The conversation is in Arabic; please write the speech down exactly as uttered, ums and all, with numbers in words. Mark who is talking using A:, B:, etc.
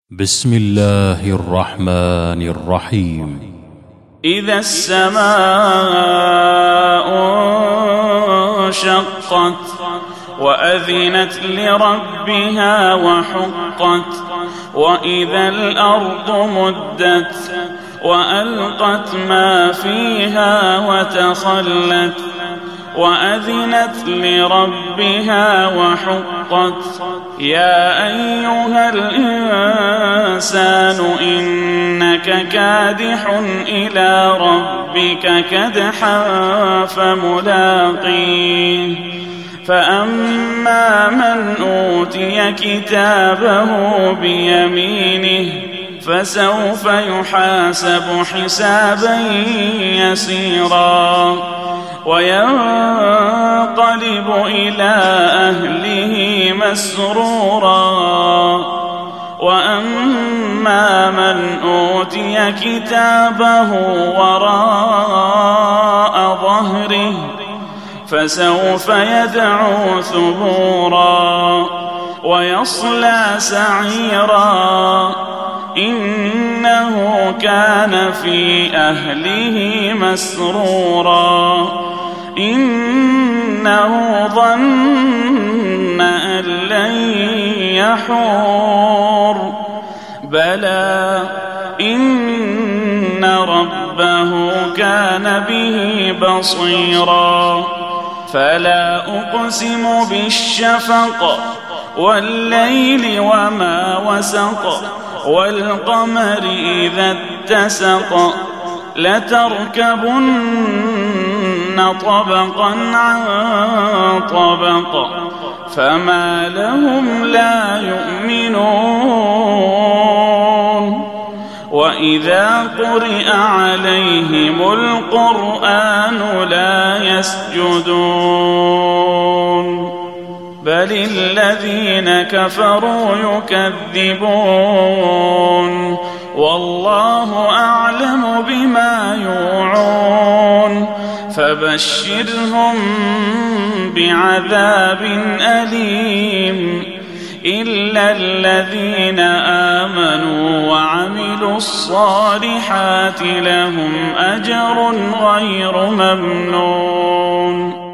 A: بسم الله الرحمن الرحيم.
B: إذا السماء انشقت وأذنت لربها وحقت وإذا الأرض مدت وألقت ما فيها وتخلت وأذنت لربها وحقت يا أيها الإنسان إنك كادح إلى ربك كدحا فملاقيه فأما من أوتي كتابه بيمينه فسوف يحاسب حسابا يسيرا وينقلب إلى أهله مسرورا وأما من أوتي كتابه وراء ظهره فسوف يدعو ثبورا ويصلى سعيرا إنه كان في أهله مسرورا إنه ظن أن لن يحور بلى إن ربه كان به بصيرا فلا أقسم بالشفق والليل وما وسق والقمر إذا اتسق لتركبن طبقا عن طبق فما لهم لا يؤمنون وإذا قرئ عليهم القرآن لا يسجدون بل الذين كفروا يكذبون والله أعلم بما يوعون فبشرهم بعذاب أليم إلا الذين آمنوا وعملوا الصالحات لهم أجر غير ممنون.